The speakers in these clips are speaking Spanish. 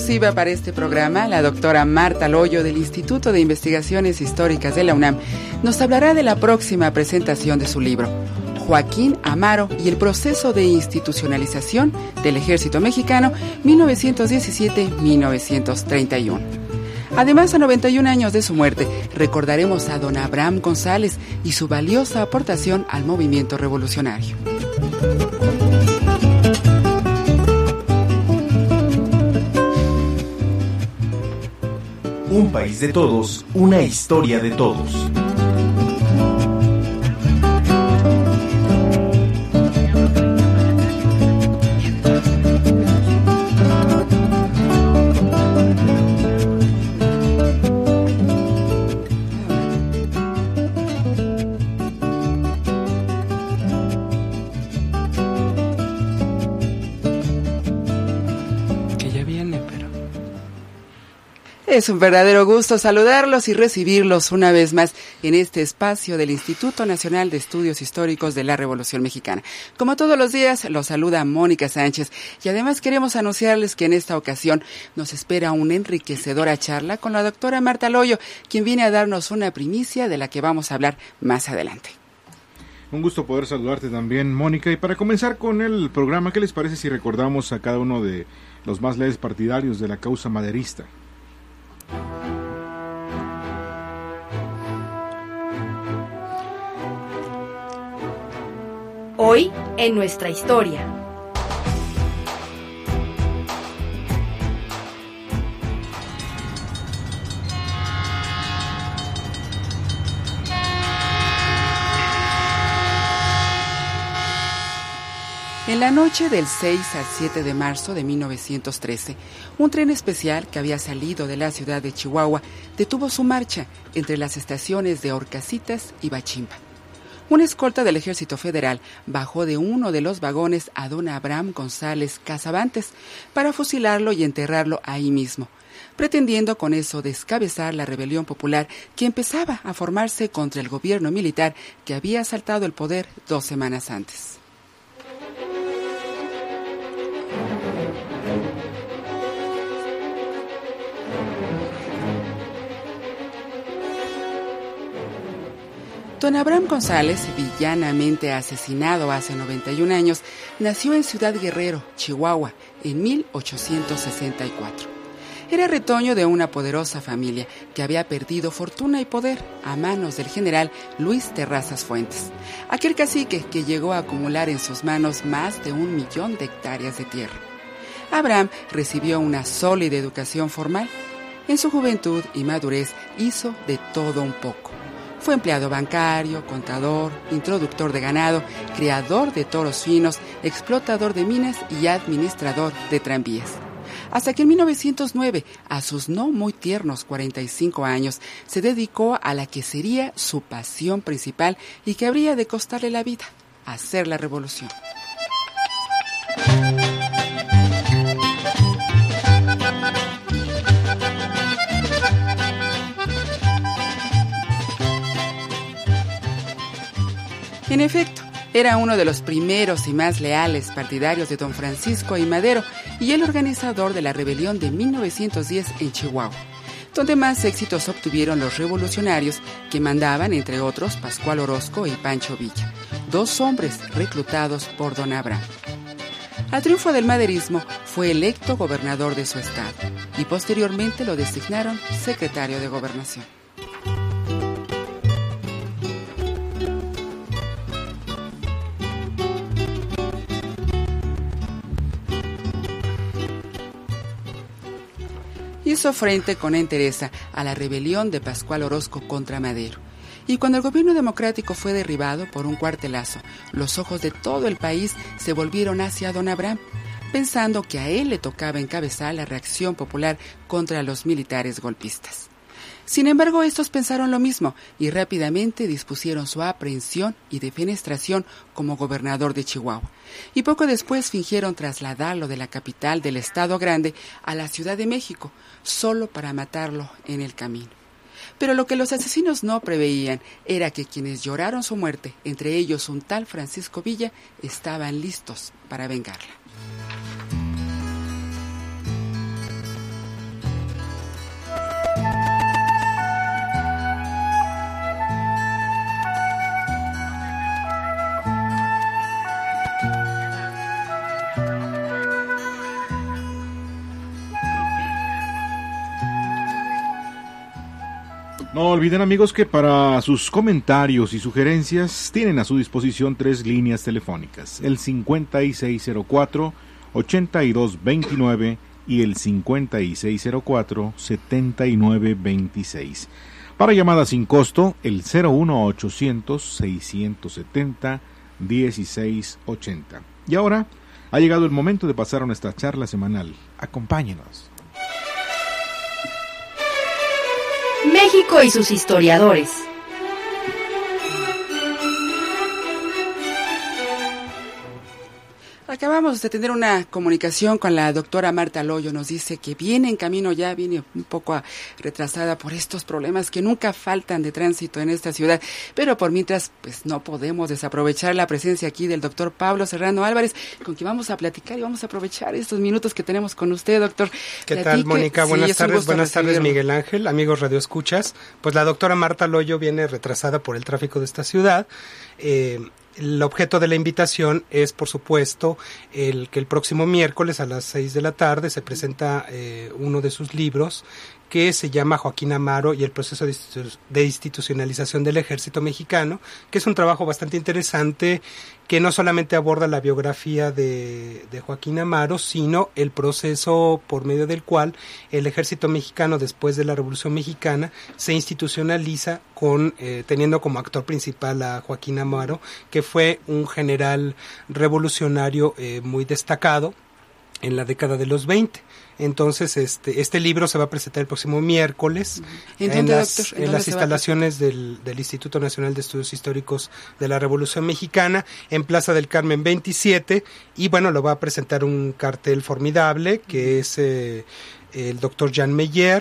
exclusiva para este programa, la doctora Marta Loyo del Instituto de Investigaciones Históricas de la UNAM nos hablará de la próxima presentación de su libro, Joaquín Amaro y el proceso de institucionalización del Ejército Mexicano 1917-1931. Además, a 91 años de su muerte, recordaremos a don Abraham González y su valiosa aportación al movimiento revolucionario. Un país de todos, una historia de todos. Es un verdadero gusto saludarlos y recibirlos una vez más en este espacio del Instituto Nacional de Estudios Históricos de la Revolución Mexicana. Como todos los días, los saluda Mónica Sánchez y además queremos anunciarles que en esta ocasión nos espera una enriquecedora charla con la doctora Marta Loyo, quien viene a darnos una primicia de la que vamos a hablar más adelante. Un gusto poder saludarte también, Mónica. Y para comenzar con el programa, ¿qué les parece si recordamos a cada uno de los más leales partidarios de la causa maderista? Hoy en nuestra historia. En la noche del 6 al 7 de marzo de 1913, un tren especial que había salido de la ciudad de Chihuahua detuvo su marcha entre las estaciones de Horcasitas y Bachimba. Una escolta del Ejército Federal bajó de uno de los vagones a don Abraham González Casabantes para fusilarlo y enterrarlo ahí mismo, pretendiendo con eso descabezar la rebelión popular que empezaba a formarse contra el gobierno militar que había asaltado el poder 2 semanas antes. Don Abraham González, villanamente asesinado hace 91 años, nació en Ciudad Guerrero, Chihuahua, en 1864. Era retoño de una poderosa familia que había perdido fortuna y poder a manos del general Luis Terrazas Fuentes, aquel cacique que llegó a acumular en sus manos más de 1 millón de hectáreas de tierra. Abraham recibió una sólida educación formal. En su juventud y madurez hizo de todo un poco. Fue empleado bancario, contador, introductor de ganado, criador de toros finos, explotador de minas y administrador de tranvías. Hasta que en 1909, a sus no muy tiernos 45 años, se dedicó a la que sería su pasión principal y que habría de costarle la vida, hacer la revolución. En efecto, era uno de los primeros y más leales partidarios de don Francisco I. Madero y el organizador de la rebelión de 1910 en Chihuahua, donde más éxitos obtuvieron los revolucionarios que mandaban, entre otros, Pascual Orozco y Pancho Villa, 2 hombres reclutados por don Abraham. Al triunfo del maderismo fue electo gobernador de su estado y posteriormente lo designaron secretario de Gobernación. Hizo frente con entereza a la rebelión de Pascual Orozco contra Madero. Y cuando el gobierno democrático fue derribado por un cuartelazo, los ojos de todo el país se volvieron hacia don Abraham, pensando que a él le tocaba encabezar la reacción popular contra los militares golpistas. Sin embargo, estos pensaron lo mismo y rápidamente dispusieron su aprehensión y defenestración como gobernador de Chihuahua. Y poco después fingieron trasladarlo de la capital del Estado Grande a la Ciudad de México, solo para matarlo en el camino. Pero lo que los asesinos no preveían era que quienes lloraron su muerte, entre ellos un tal Francisco Villa, estaban listos para vengarla. No olviden, amigos, que para sus comentarios y sugerencias tienen a su disposición 3 líneas telefónicas, el 5604-8229 y el 5604-7926. Para llamadas sin costo, el 01800-670-1680. Y ahora ha llegado el momento de pasar a nuestra charla semanal. Acompáñenos. México y sus historiadores. Acabamos de tener una comunicación con la doctora Marta Loyo. Nos dice que viene en camino ya, viene un poco retrasada por estos problemas que nunca faltan de tránsito en esta ciudad. Pero por mientras, pues no podemos desaprovechar la presencia aquí del doctor Pablo Serrano Álvarez, con quien vamos a platicar y vamos a aprovechar estos minutos que tenemos con usted, doctor. ¿Qué tal, Mónica? Sí, buenas tardes, Miguel Ángel, amigos radioescuchas. Pues la doctora Marta Loyo viene retrasada por el tráfico de esta ciudad. El objeto de la invitación es, por supuesto, que el próximo miércoles a las 6 de la tarde se presenta uno de sus libros que se llama Joaquín Amaro y el proceso de institucionalización del ejército mexicano, que es un trabajo bastante interesante que no solamente aborda la biografía de Joaquín Amaro, sino el proceso por medio del cual el ejército mexicano, después de la Revolución Mexicana, se institucionaliza teniendo como actor principal a Joaquín Amaro, que fue un general revolucionario muy destacado en la década de los 20. Entonces, este libro se va a presentar el próximo miércoles en las instalaciones del Instituto Nacional de Estudios Históricos de la Revolución Mexicana, en Plaza del Carmen 27, y bueno, lo va a presentar un cartel formidable, que es el doctor Jean Meyer,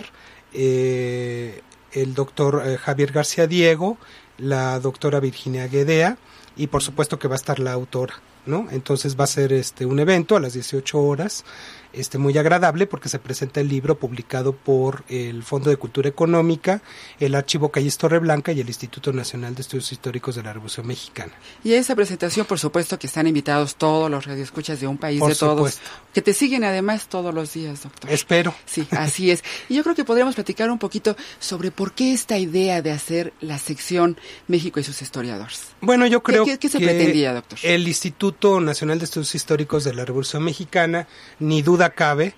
el doctor Javier García Diego, la doctora Virginia Guedea, y por supuesto que va a estar la autora, ¿no? Entonces va a ser un evento a las 18 horas, muy agradable, porque se presenta el libro publicado por el Fondo de Cultura Económica, el Archivo Calles Torreblanca y el Instituto Nacional de Estudios Históricos de la Revolución Mexicana. Y a esa presentación, por supuesto, que están invitados todos los radioescuchas de un país, por de todos, supuesto, que te siguen además todos los días, doctor. Espero. Sí, así es. Y yo creo que podríamos platicar un poquito sobre por qué esta idea de hacer la sección México y sus historiadores. Bueno, yo creo ¿Qué se pretendía, doctor? El Instituto Nacional de Estudios Históricos de la Revolución Mexicana, ni duda cabe,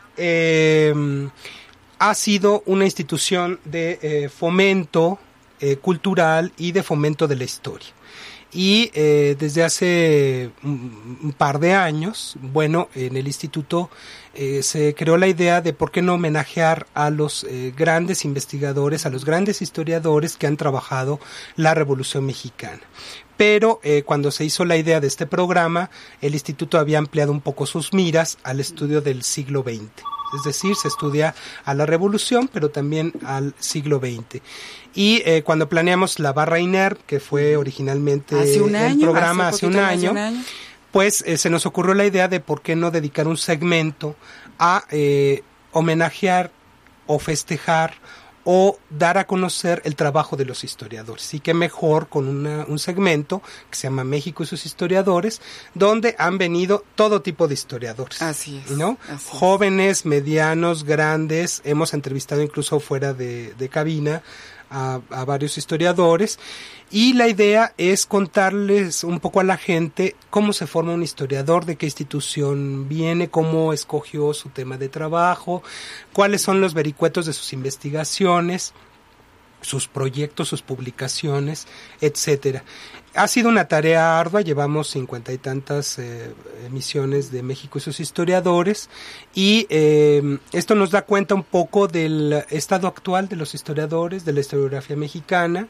ha sido una institución de fomento cultural y de fomento de la historia. Y desde hace un par de años, bueno, en el instituto se creó la idea de por qué no homenajear a los grandes investigadores, a los grandes historiadores que han trabajado la Revolución Mexicana. Pero cuando se hizo la idea de este programa, el instituto había ampliado un poco sus miras al estudio del siglo XX. Es decir, se estudia a la Revolución, pero también al siglo XX. Y cuando planeamos la Barra INERP, que fue originalmente el programa hace un año, pues se nos ocurrió la idea de por qué no dedicar un segmento a homenajear o festejar o dar a conocer el trabajo de los historiadores. Y qué mejor con un segmento que se llama México y sus historiadores, donde han venido todo tipo de historiadores. Así es. ¿No? Así jóvenes, es. Medianos, grandes. Hemos entrevistado incluso fuera de cabina a varios historiadores, y la idea es contarles un poco a la gente cómo se forma un historiador, de qué institución viene, cómo escogió su tema de trabajo, cuáles son los vericuetos de sus investigaciones, sus proyectos, sus publicaciones, etcétera. Ha sido una tarea ardua, llevamos 50 y tantas emisiones de México y sus historiadores, y esto nos da cuenta un poco del estado actual de los historiadores, de la historiografía mexicana.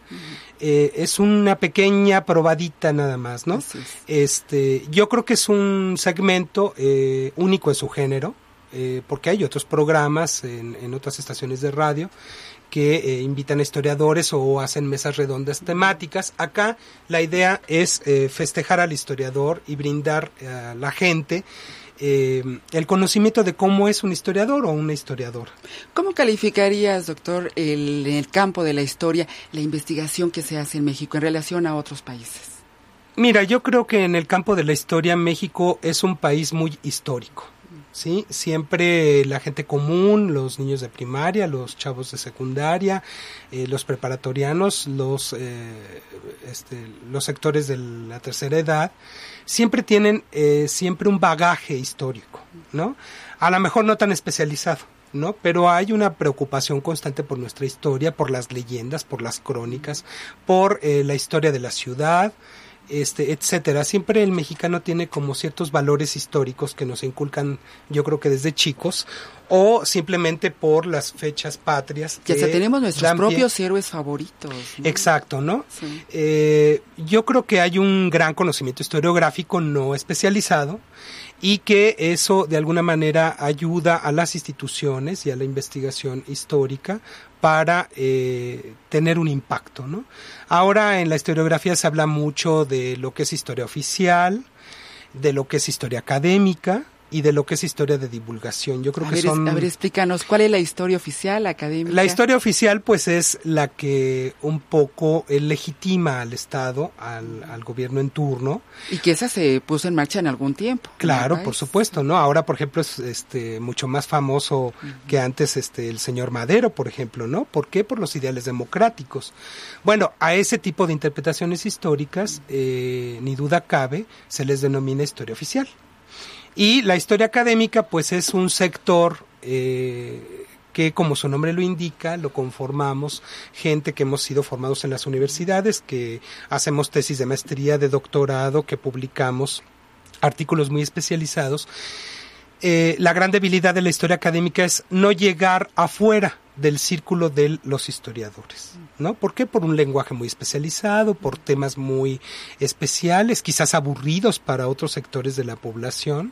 Es una pequeña probadita nada más, ¿no? Yo creo que es un segmento único en su género, porque hay otros programas en otras estaciones de radio que invitan a historiadores o hacen mesas redondas temáticas. Acá la idea es festejar al historiador y brindar a la gente el conocimiento de cómo es un historiador o una historiadora. ¿Cómo calificarías, doctor, en el campo de la historia, la investigación que se hace en México en relación a otros países? Mira, yo creo que en el campo de la historia México es un país muy histórico. ¿sí? Siempre la gente común, los niños de primaria, los chavos de secundaria, los preparatorianos, los sectores de la tercera edad, siempre tienen siempre un bagaje histórico, ¿no? A lo mejor no tan especializado, ¿no? Pero hay una preocupación constante por nuestra historia, por las leyendas, por las crónicas, por la historia de la ciudad, etcétera. Siempre el mexicano tiene como ciertos valores históricos que nos inculcan, yo creo que desde chicos, o simplemente por las fechas patrias. Que hasta tenemos nuestros propios héroes favoritos, ¿no? Exacto, ¿no? Sí. Yo creo que hay un gran conocimiento historiográfico no especializado, y que eso de alguna manera ayuda a las instituciones y a la investigación histórica para tener un impacto, ¿no? Ahora en la historiografía se habla mucho de lo que es historia oficial, de lo que es historia académica y de lo que es historia de divulgación. Yo creo que son... A ver, explícanos, ¿cuál es la historia oficial, académica? La historia oficial, pues, es la que un poco legitima al Estado, al gobierno en turno. Y que esa se puso en marcha en algún tiempo. Claro, por supuesto, ¿no? Ahora, por ejemplo, es mucho más famoso que antes el señor Madero, por ejemplo, ¿no? ¿Por qué? Por los ideales democráticos. Bueno, a ese tipo de interpretaciones históricas, ni duda cabe, se les denomina historia oficial. Y la historia académica, pues, es un sector que, como su nombre lo indica, lo conformamos gente que hemos sido formados en las universidades, que hacemos tesis de maestría, de doctorado, que publicamos artículos muy especializados. La gran debilidad de la historia académica es no llegar afuera del círculo de los historiadores, ¿no? ¿Por qué? Por un lenguaje muy especializado, por temas muy especiales, quizás aburridos para otros sectores de la población.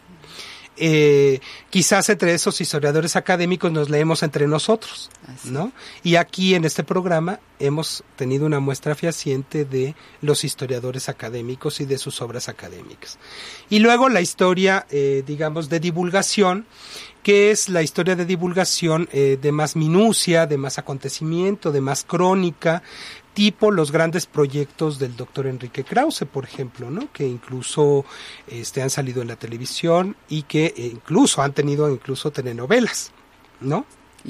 Quizás entre esos historiadores académicos nos leemos entre nosotros, ¿no? Y aquí en este programa hemos tenido una muestra fehaciente de los historiadores académicos y de sus obras académicas. Y luego la historia, digamos, de divulgación, que es la historia de divulgación de más minucia, de más acontecimiento, de más crónica, tipo los grandes proyectos del doctor Enrique Krause, por ejemplo, ¿no? Que incluso han salido en la televisión y que incluso han tenido telenovelas, ¿no?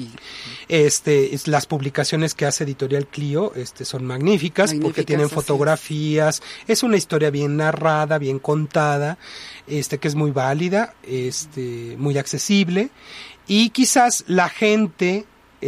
Las publicaciones que hace Editorial Clio son magníficas porque tienen fotografías, es una historia bien narrada, bien contada, que es muy válida, muy accesible, y quizás la gente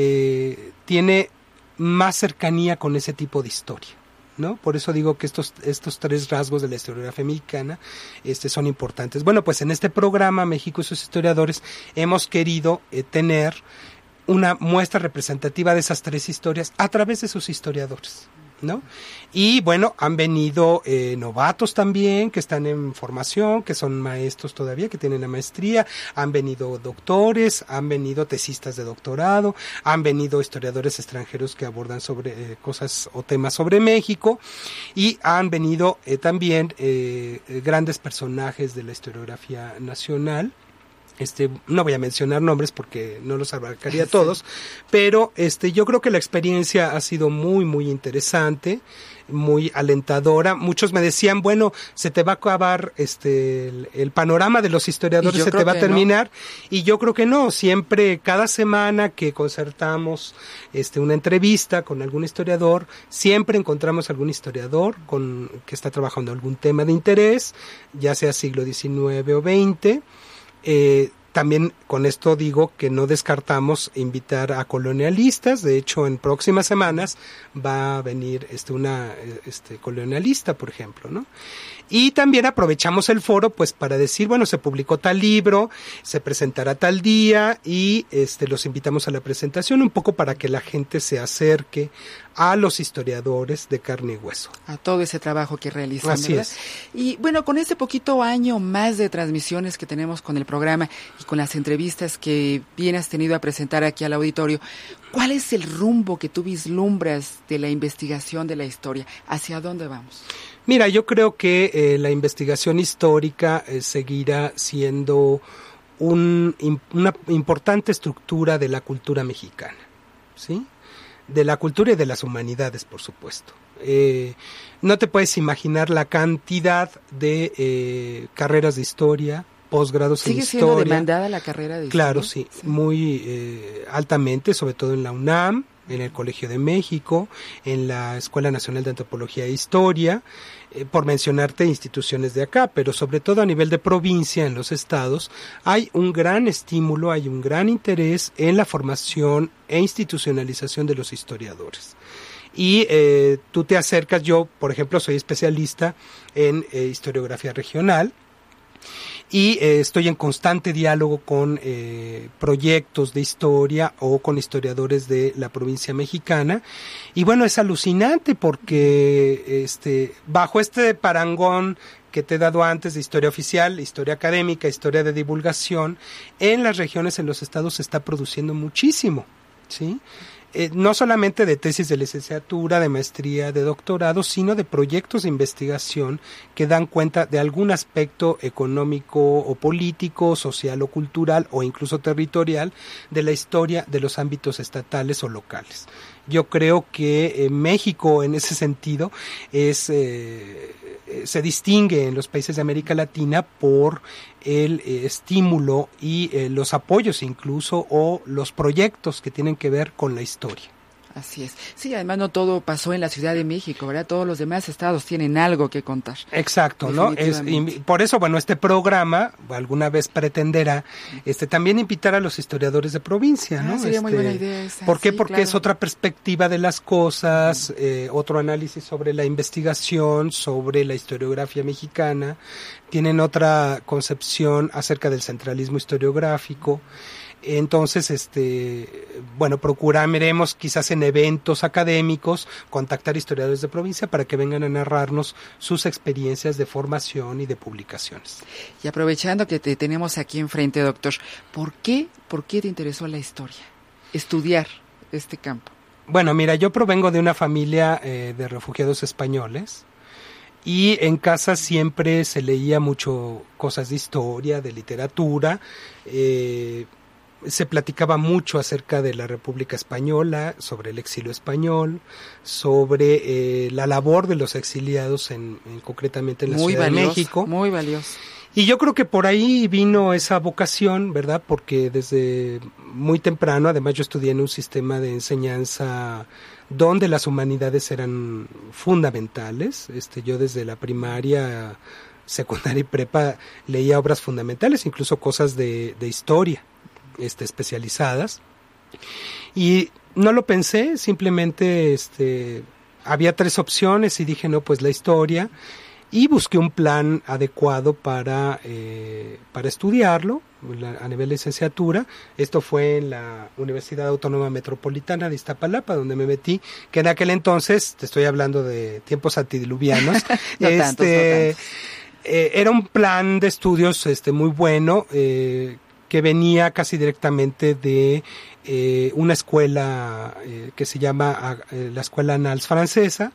tiene más cercanía con ese tipo de historia, ¿no? Por eso digo que estos tres rasgos de la historiografía mexicana son importantes. Bueno, pues en este programa México y sus historiadores hemos querido tener una muestra representativa de esas tres historias a través de sus historiadores, ¿no? Y bueno, han venido novatos también que están en formación, que son maestros todavía, que tienen la maestría, han venido doctores, han venido tesistas de doctorado, han venido historiadores extranjeros que abordan sobre cosas o temas sobre México, y han venido también grandes personajes de la historiografía nacional. No voy a mencionar nombres porque no los abarcaría todos, pero yo creo que la experiencia ha sido muy, muy interesante, muy alentadora. Muchos me decían, bueno, se te va a acabar el panorama de los historiadores, se te va a terminar, ¿no? Y yo creo que no. Siempre, cada semana que concertamos una entrevista con algún historiador, siempre encontramos algún historiador que está trabajando algún tema de interés, ya sea siglo XIX o XX. También con esto digo que no descartamos invitar a colonialistas. De hecho, en próximas semanas va a venir una colonialista, por ejemplo, ¿no? Y también aprovechamos el foro pues para decir, bueno, se publicó tal libro, se presentará tal día, y los invitamos a la presentación, un poco para que la gente se acerque a los historiadores de carne y hueso. A todo ese trabajo que realizan, Así ¿verdad? es. Y bueno, con este poquito año más de transmisiones que tenemos con el programa y con las entrevistas que bien has tenido a presentar aquí al auditorio, ¿cuál es el rumbo que tú vislumbras de la investigación de la historia? ¿Hacia dónde vamos? Mira, yo creo que la investigación histórica seguirá siendo una importante estructura de la cultura mexicana, ¿sí? De la cultura y de las humanidades, por supuesto. No te puedes imaginar la cantidad de carreras de historia, posgrados en historia. ¿Sigue siendo demandada la carrera de Claro, historia? sí, muy altamente, sobre todo en la UNAM, en el Colegio de México, en la Escuela Nacional de Antropología e Historia, por mencionarte instituciones de acá, pero sobre todo a nivel de provincia, en los estados, hay un gran estímulo, hay un gran interés en la formación e institucionalización de los historiadores. Y tú te acercas, yo por ejemplo soy especialista en historiografía regional, y estoy en constante diálogo con proyectos de historia o con historiadores de la provincia mexicana, y bueno, es alucinante porque bajo este parangón que te he dado antes de historia oficial, historia académica, historia de divulgación, en las regiones, en los estados se está produciendo muchísimo, ¿sí? No solamente de tesis de licenciatura, de maestría, de doctorado, sino de proyectos de investigación que dan cuenta de algún aspecto económico o político, social o cultural o incluso territorial de la historia de los ámbitos estatales o locales. Yo creo que México en ese sentido se distingue en los países de América Latina por el estímulo y los apoyos incluso o los proyectos que tienen que ver con la historia. Así es. Sí, además no todo pasó en la Ciudad de México, ¿verdad? Todos los demás estados tienen algo que contar. Exacto, ¿no? Por eso, bueno, este programa alguna vez pretenderá también invitar a los historiadores de provincia, ¿no? Sería muy buena idea esa. ¿Por qué? Sí, porque claro. es otra perspectiva de las cosas, otro análisis sobre la investigación, sobre la historiografía mexicana, tienen otra concepción acerca del centralismo historiográfico. Entonces, bueno, procuraremos quizás en eventos académicos contactar historiadores de provincia para que vengan a narrarnos sus experiencias de formación y de publicaciones. Y aprovechando que te tenemos aquí enfrente, doctor, ¿por qué te interesó la historia? Estudiar este campo. Bueno, mira, yo provengo de una familia de refugiados españoles. Y en casa siempre se leía mucho cosas de historia, de literatura, se platicaba mucho acerca de la República Española, sobre el exilio español, sobre la labor de los exiliados concretamente en la Ciudad de México. Muy valioso. Y yo creo que por ahí vino esa vocación, ¿verdad? Porque desde muy temprano, además yo estudié en un sistema de enseñanza donde las humanidades eran fundamentales. Yo desde la primaria, secundaria y prepa leía obras fundamentales, incluso cosas de historia, especializadas. Y no lo pensé, simplemente había tres opciones y dije, no, pues la historia. Y busqué un plan adecuado para estudiarlo a nivel de licenciatura. Esto fue en la Universidad Autónoma Metropolitana de Iztapalapa, donde me metí, que en aquel entonces, te estoy hablando de tiempos antediluvianos, no tantos. Era un plan de estudios muy bueno, que venía casi directamente de una escuela que se llama la Escuela Annales francesa,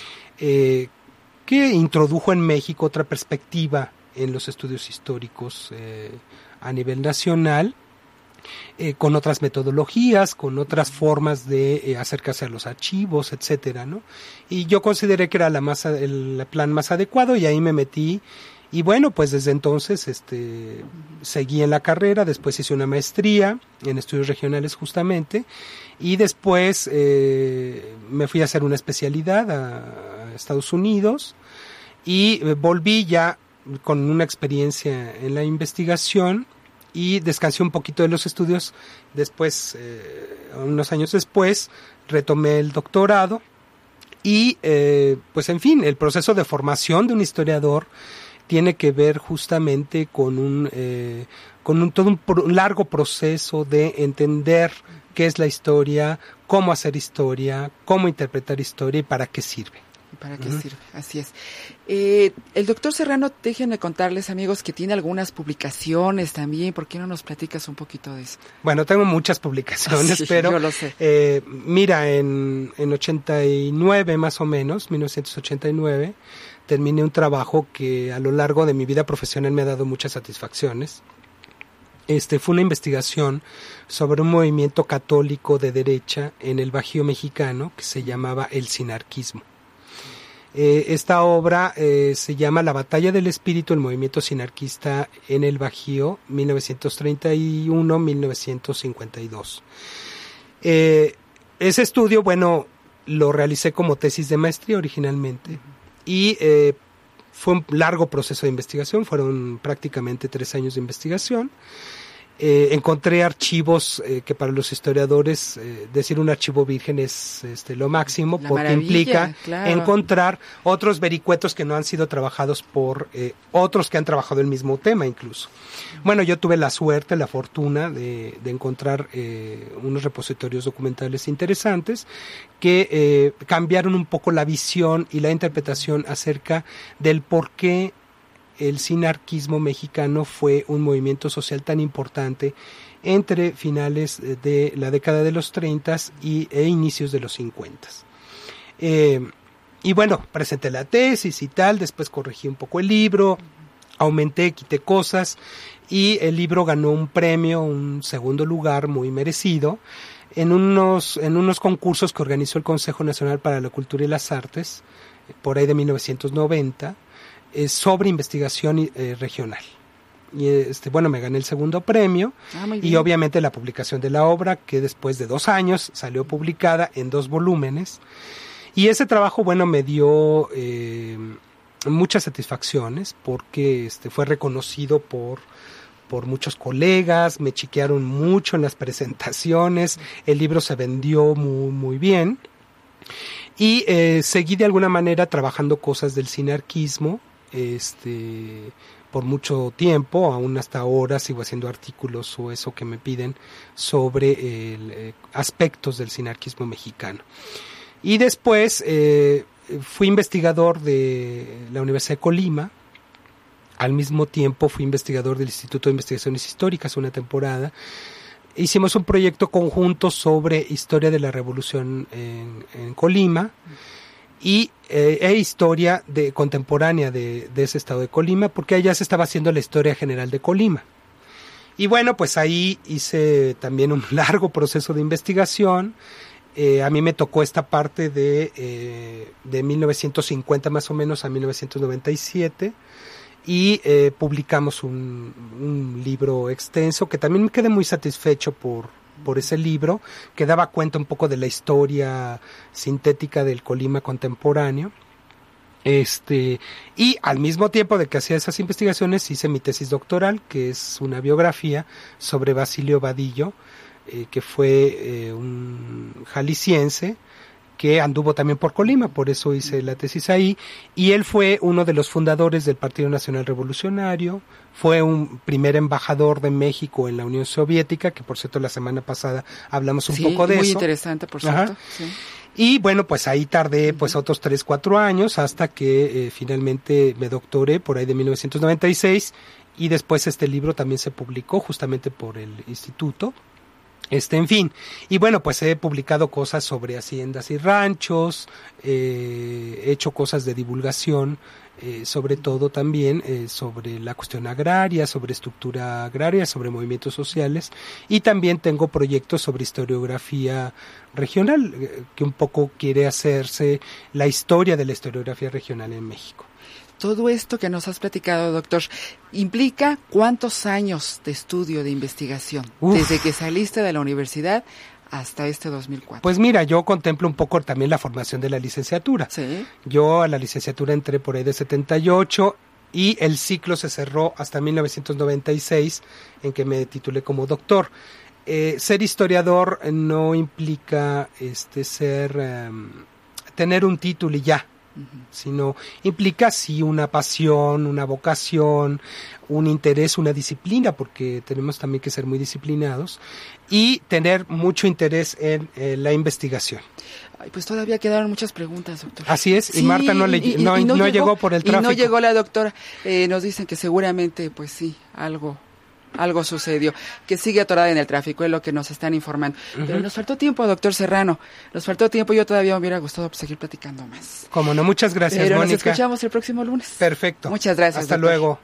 que introdujo en México otra perspectiva en los estudios históricos a nivel nacional, con otras metodologías, con otras formas de acercarse a los archivos, etcétera, ¿no? Y yo consideré que era el plan más adecuado y ahí me metí. Y bueno, pues desde entonces seguí en la carrera, después hice una maestría en estudios regionales justamente, y después me fui a hacer una especialidad a Estados Unidos y volví ya con una experiencia en la investigación y descansé un poquito de los estudios. Después, unos años después, retomé el doctorado y pues en fin, el proceso de formación de un historiador tiene que ver justamente con todo un largo proceso de entender qué es la historia, cómo hacer historia, cómo interpretar historia y para qué sirve. ¿Para qué sirve? Así es. El doctor Serrano, déjenme contarles, amigos, que tiene algunas publicaciones también. ¿Por qué no nos platicas un poquito de eso? Bueno, tengo muchas publicaciones, sí, pero yo lo sé. Mira, en 89 más o menos, 1989, terminé un trabajo que a lo largo de mi vida profesional me ha dado muchas satisfacciones. Fue una investigación sobre un movimiento católico de derecha en el Bajío mexicano que se llamaba el sinarquismo. Esta obra se llama La batalla del espíritu, el movimiento sinarquista en el Bajío, 1931-1952. Ese estudio, bueno, lo realicé como tesis de maestría originalmente y fue un largo proceso de investigación, fueron prácticamente 3 años de investigación. Encontré archivos que para los historiadores decir un archivo virgen es lo máximo, porque implica encontrar otros vericuetos que no han sido trabajados por otros que han trabajado el mismo tema incluso. Bueno, yo tuve la suerte, la fortuna de encontrar unos repositorios documentales interesantes que cambiaron un poco la visión y la interpretación acerca del por qué el sinarquismo mexicano fue un movimiento social tan importante entre finales de la década de los 30 e inicios de los 50. Y bueno, presenté la tesis y tal, después corregí un poco el libro, aumenté, quité cosas y el libro ganó un premio, un segundo lugar muy merecido en unos concursos que organizó el Consejo Nacional para la Cultura y las Artes, por ahí de 1990, sobre investigación regional. Y bueno, me gané el segundo premio y obviamente la publicación de la obra, que después de 2 años salió publicada en 2 volúmenes. Y ese trabajo, bueno, me dio muchas satisfacciones porque fue reconocido por muchos colegas, me chiquearon mucho en las presentaciones, el libro se vendió muy, muy bien. Y seguí de alguna manera trabajando cosas del sinarquismo, por mucho tiempo, aún hasta ahora sigo haciendo artículos o eso que me piden sobre aspectos del sinarquismo mexicano. Y después fui investigador de la Universidad de Colima, al mismo tiempo fui investigador del Instituto de Investigaciones Históricas una temporada. Hicimos un proyecto conjunto sobre historia de la revolución en Colima y historia contemporánea de ese estado de Colima, porque allá se estaba haciendo la historia general de Colima. Y bueno, pues ahí hice también un largo proceso de investigación. A mí me tocó esta parte de 1950 más o menos a 1997 y publicamos un libro extenso que también me quedé muy satisfecho por ese libro, que daba cuenta un poco de la historia sintética del Colima contemporáneo. Y al mismo tiempo de que hacía esas investigaciones hice mi tesis doctoral, que es una biografía sobre Basilio Vadillo, que fue un jalisciense que anduvo también por Colima, por eso hice la tesis ahí, y él fue uno de los fundadores del Partido Nacional Revolucionario, fue un primer embajador de México en la Unión Soviética, que por cierto la semana pasada hablamos un poco de eso. Sí, muy interesante, por cierto. Sí. Y bueno, pues ahí tardé pues otros 3-4 años hasta que finalmente me doctoré por ahí de 1996, y después este libro también se publicó justamente por el instituto. En fin, y bueno, pues he publicado cosas sobre haciendas y ranchos, he hecho cosas de divulgación, sobre todo también sobre la cuestión agraria, sobre estructura agraria, sobre movimientos sociales, y también tengo proyectos sobre historiografía regional, que un poco quiere hacerse la historia de la historiografía regional en México. Todo esto que nos has platicado, doctor, implica ¿cuántos años de estudio, de investigación? Desde que saliste de la universidad hasta este 2004. Pues mira, yo contemplo un poco también la formación de la licenciatura. ¿Sí? Yo a la licenciatura entré por ahí de 78 y el ciclo se cerró hasta 1996, en que me titulé como doctor. Ser historiador no implica tener un título y ya, sino implica sí una pasión, una vocación, un interés, una disciplina, porque tenemos también que ser muy disciplinados, y tener mucho interés en la investigación. Ay, pues todavía quedaron muchas preguntas, doctor. Así es, sí, y Marta no llegó por el tráfico. Y no llegó la doctora. Nos dicen que seguramente, pues sí, algo sucedió, que sigue atorada en el tráfico, es lo que nos están informando. Pero nos faltó tiempo, doctor Serrano, nos faltó tiempo, yo todavía me hubiera gustado seguir platicando más. Como no, muchas gracias, Pero Mónica. Nos escuchamos el próximo lunes. Perfecto. Muchas gracias, Hasta doctor. luego.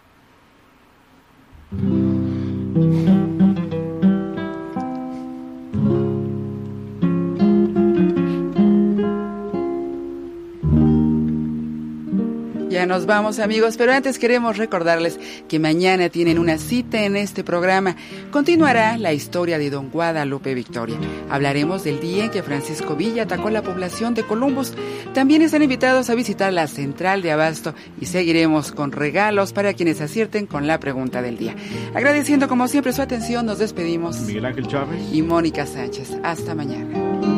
Ya nos vamos, amigos, pero antes queremos recordarles que mañana tienen una cita en este programa. Continuará la historia de Don Guadalupe Victoria. Hablaremos del día en que Francisco Villa atacó la población de Columbus. También están invitados a visitar la central de Abasto y seguiremos con regalos para quienes acierten con la pregunta del día. Agradeciendo como siempre su atención, nos despedimos. Miguel Ángel Chávez y Mónica Sánchez. Hasta mañana.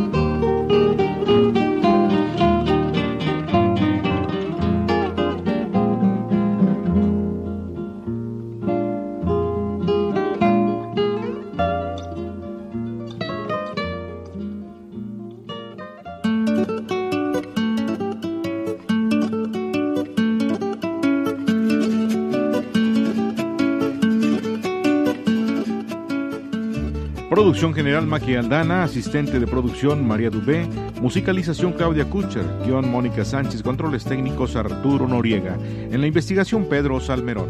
Producción general Maki Aldana, asistente de producción María Dubé, musicalización Claudia Kucher, guión Mónica Sánchez, controles técnicos Arturo Noriega, en la investigación Pedro Salmerón.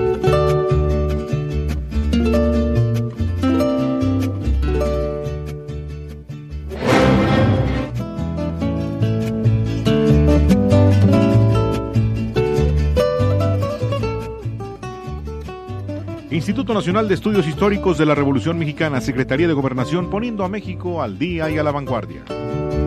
Instituto Nacional de Estudios Históricos de la Revolución Mexicana, Secretaría de Gobernación, poniendo a México al día y a la vanguardia.